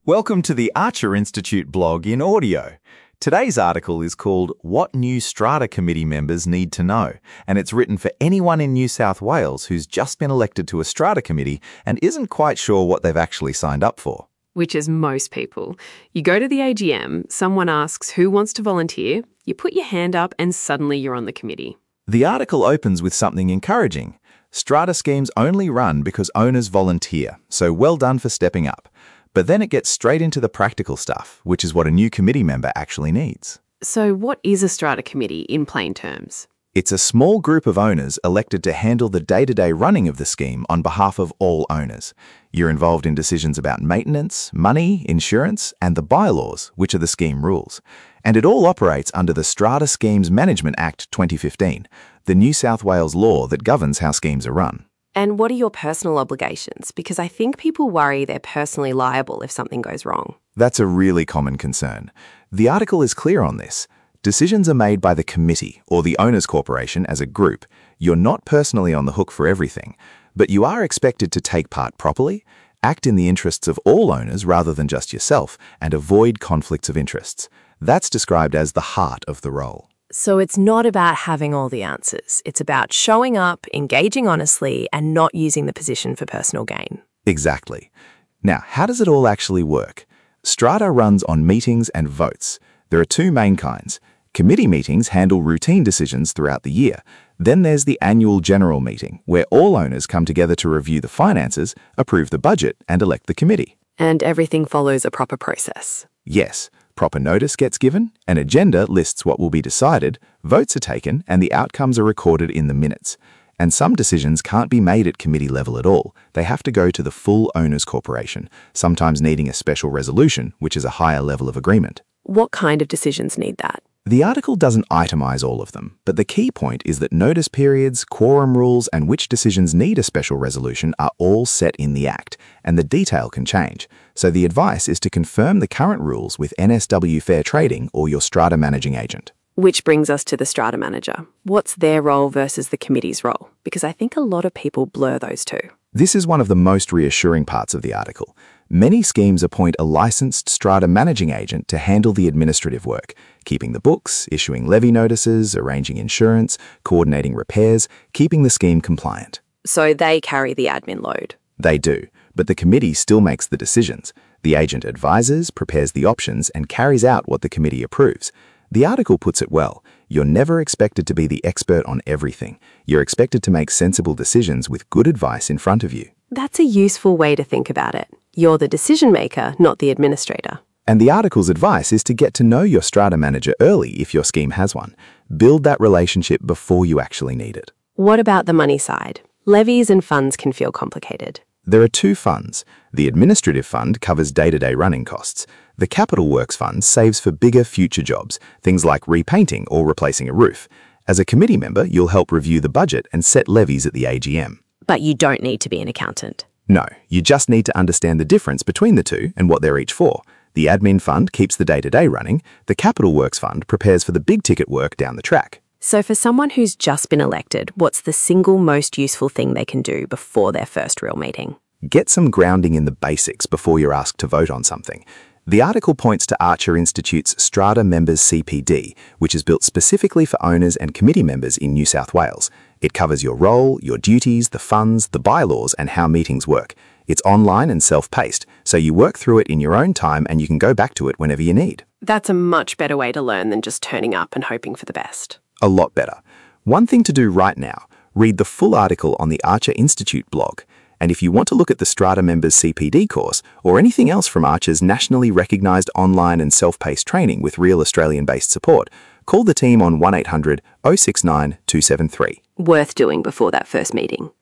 Welcome to the Archer Institute blog in audio. Today's article is called What New Strata Committee Members Need to Know, and it's written for anyone in New South Wales who's just been elected to a Strata Committee and isn't quite sure what they've actually signed up for. Which is most people. You go to the AGM, someone asks who wants to volunteer, you put your hand up and suddenly you're on the committee. The article opens with something encouraging. Strata schemes only run because owners volunteer, so well done for stepping up. But then it gets straight into the practical stuff, which is what a new committee member actually needs. So what is a Strata Committee in plain terms? It's a small group of owners elected to handle the day-to-day running of the scheme on behalf of all owners. You're involved in decisions about maintenance, money, insurance, and the bylaws, which are the scheme rules. And it all operates under the Strata Schemes Management Act 2015, the New South Wales law that governs how schemes are run. And what are your personal obligations? Because I think people worry they're personally liable if something goes wrong. That's a really common concern. The article is clear on this. Decisions are made by the committee or the owners' corporation as a group. You're not personally on the hook for everything, but you are expected to take part properly, act in the interests of all owners rather than just yourself, and avoid conflicts of interests. That's described as the heart of the role. So it's not about having all the answers. It's about showing up, engaging honestly, and not using the position for personal gain. Exactly. Now, how does it all actually work? Strata runs on meetings and votes. There are two main kinds. Committee meetings handle routine decisions throughout the year. Then there's the annual general meeting, where all owners come together to review the finances, approve the budget, and elect the committee. And everything follows a proper process. Yes. Proper notice gets given, an agenda lists what will be decided, votes are taken, and the outcomes are recorded in the minutes. And some decisions can't be made at committee level at all. They have to go to the full owners corporation, sometimes needing a special resolution, which is a higher level of agreement. What kind of decisions need that? The article doesn't itemize all of them, but the key point is that notice periods, quorum rules, and which decisions need a special resolution are all set in the Act, and the detail can change. So the advice is to confirm the current rules with NSW Fair Trading or your Strata managing agent. Which brings us to the Strata manager. What's their role versus the committee's role? Because I think a lot of people blur those two. This is one of the most reassuring parts of the article. Many schemes appoint a licensed Strata managing agent to handle the administrative work, keeping the books, issuing levy notices, arranging insurance, coordinating repairs, keeping the scheme compliant. So they carry the admin load. They do, but the committee still makes the decisions. The agent advises, prepares the options, and carries out what the committee approves. The article puts it well. You're never expected to be the expert on everything. You're expected to make sensible decisions with good advice in front of you. That's a useful way to think about it. You're the decision maker, not the administrator. And the article's advice is to get to know your Strata manager early if your scheme has one. Build that relationship before you actually need it. What about the money side? Levies and funds can feel complicated. There are two funds. The administrative fund covers day-to-day running costs. The Capital Works Fund saves for bigger future jobs, things like repainting or replacing a roof. As a committee member, you'll help review the budget and set levies at the AGM. But you don't need to be an accountant. No, you just need to understand the difference between the two and what they're each for. The admin fund keeps the day-to-day running. The Capital Works Fund prepares for the big-ticket work down the track. So for someone who's just been elected, what's the single most useful thing they can do before their first real meeting? Get some grounding in the basics before you're asked to vote on something. The article points to Archer Institute's Strata Members CPD, which is built specifically for owners and committee members in New South Wales. It covers your role, your duties, the funds, the bylaws, and how meetings work. It's online and self-paced, so you work through it in your own time and you can go back to it whenever you need. That's a much better way to learn than just turning up and hoping for the best. A lot better. One thing to do right now, read the full article on the Archer Institute blog. And if you want to look at the Strata Members CPD course or anything else from Archer's nationally recognised online and self-paced training with real Australian-based support, call the team on 1800 069 273. Worth doing before that first meeting.